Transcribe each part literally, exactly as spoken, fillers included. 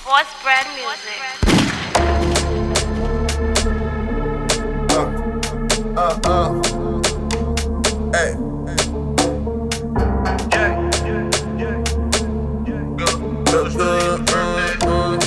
Boss Brand Music. Uh, uh, uh. Hey. Yeah, yeah, yeah. Go, go, go, uh, uh.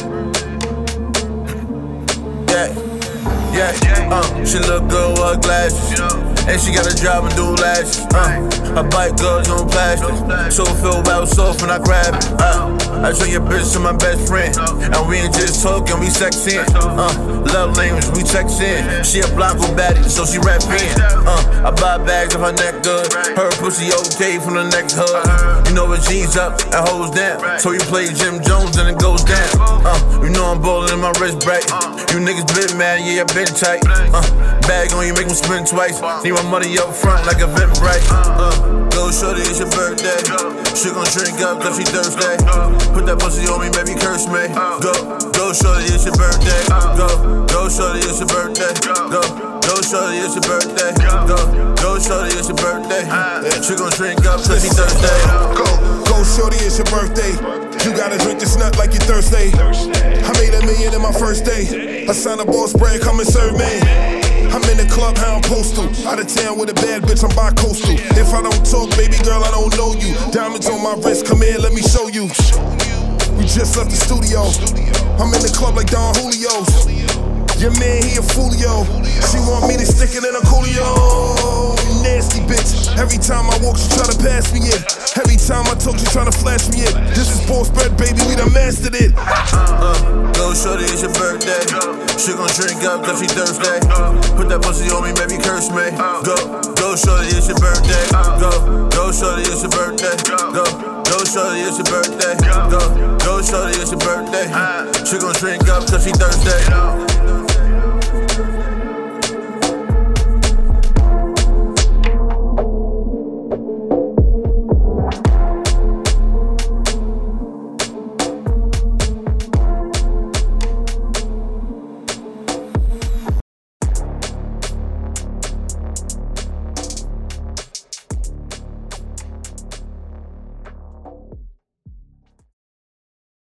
Yeah, yeah, uh. She look good with her glasses, and she got a job and do lashes. Uh, her bike goes on plastic, so feel well soft when I grab it. Uh, I show your bitch to my best friend, and we ain't just talking, we sexin'. Uh, love language, we textin'. She a Blanco baddie, so she rappin'. Uh, I buy bags of her neck good, her pussy okay from the next hood. You know what jeans up and hoes down, so you play Jim Jones and it goes down. Uh, you know I'm ballin' in my wrist bright. You niggas been mad, yeah, I been tight. Uh, bag on you, make them spin twice. Need my money up front like a Eventbrite. Uh, go shorty, it's your birthday. She gon' drink up cause she thirsty. Put that pussy on me, baby, curse me. Go, go shorty, it's your birthday. Go, go shorty, it's your birthday. Go, go shorty, it's your birthday. Go, go shorty, it's your birthday. She gon' drink up cause she thirsty. Go, go shorty, it's your birthday. You gotta drink this nut like you're thirsty. I made a million in my first day. I signed a boss brand, come and serve me. I'm in the club, how I'm postal. Out of town with a bad bitch, I'm bi-coastal. If I don't talk, baby girl, I don't know you. Diamonds on my wrist, come here, let me show you. We just left the studio. I'm in the club like Don Julio. Your man, he a foolio. She want me to stick it in a coolio. Nasty bitch. Every time I walk, she try to pass me in. Every time I talk, she tryna flash me in. This is Boss Bread, baby, we done mastered it. Uh, go shorty, it's your birthday. She gon' drink up cause she thirsty. Put that pussy on me, baby, curse me. Go, go shorty, it's your birthday. Go, go shorty, it's your birthday. Go, go shorty, it's your birthday. Go, go shorty, it's your birthday. She gon' drink up cause she thirsty.